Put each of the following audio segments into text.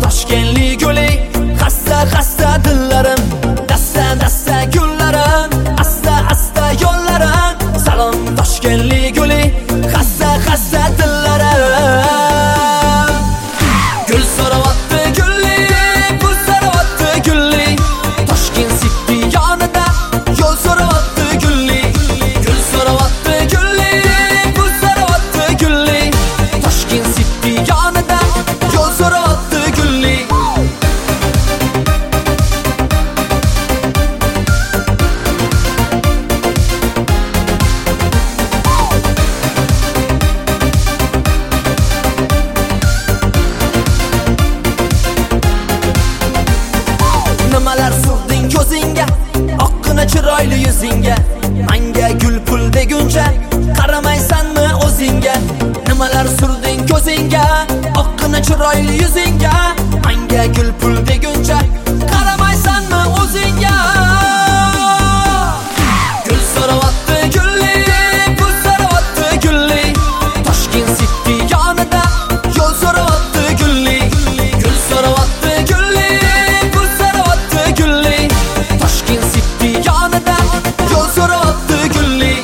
Toshkentli guli, xasta dillarim, dasta gullarim, asta yo'llarim. Salom Toshkentli guli, xasta dillarim. Gul so'rayapti gulli, pul so'rayapti gulli, Toshkent City yonida yo'l so'rayapti gulli. Gul so'rayapti gulli, pul so'rayapti gulli, Toshkent City yonida yo'l so'rayapti gulli. Nimalar surding ko'zingga, oqqina chiroyli yuzingga, menga gul pul deguncha qaramaysanmi o'zingga? Nimalar surding ko'zingga, oqqina chiroyli yuzingga, menga gul pul deguncha qaramaysanmi o'zingga? Gul so'rayapti gulli, pul so'rayapti gulli, Toshkent City yonida yo'l so'rayapti gulli. Gul so'rayapti gulli, pul so'rayapti gulli, Toshkent City yonida yo'l so'rayapti gulli.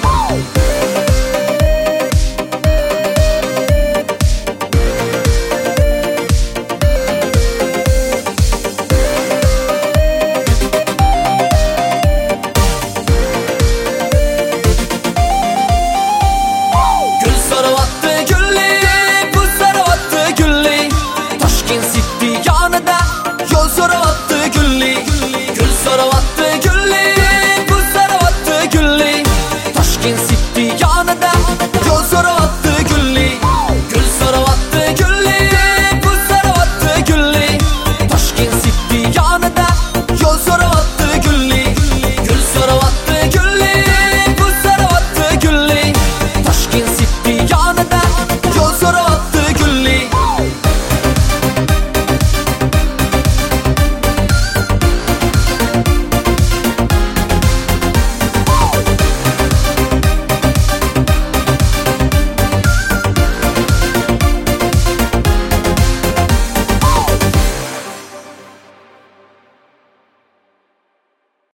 Gul so'rayapti gulli, pul so'rayapti gulli, Toshkent City yonida yo'l so'rayapti